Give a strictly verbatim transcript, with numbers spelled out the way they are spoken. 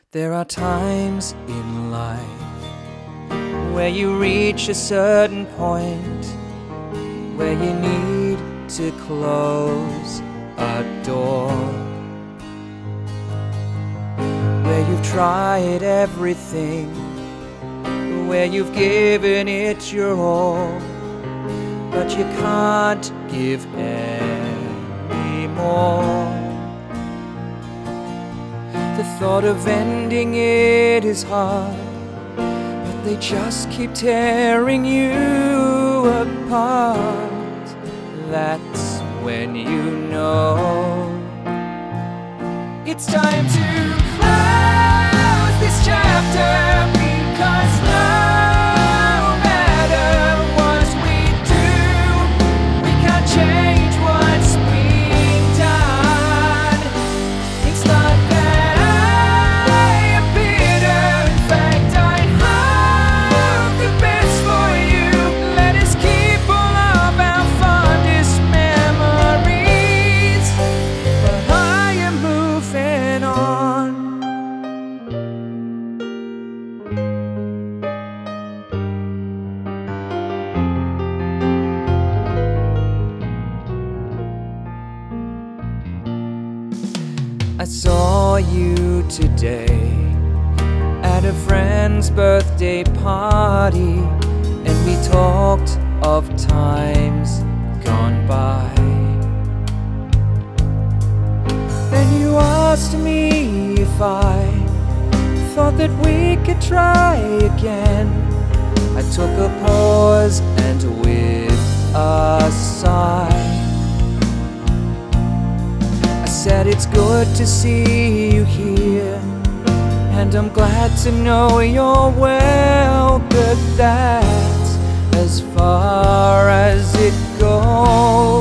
There are times in life where you reach a certain point where you need to close a door, where you've tried everything, where you've given it your all, but you can't give any more. The thought of ending it is hard, but they just keep tearing you apart. That's when you know it's time to close this chapter, because no matter what we do, we can't change what's been done. It's not that I am bitter, in fact I hope the best for you. Let us keep all of our fondest memories, but I am moving on. I saw you today at a friend's birthday party, and we talked of times gone by. Then you asked me if I thought that we could try again. I took a pause and with a sigh I said, it's good to see you here, and I'm glad to know you're well, but that's as far as it goes.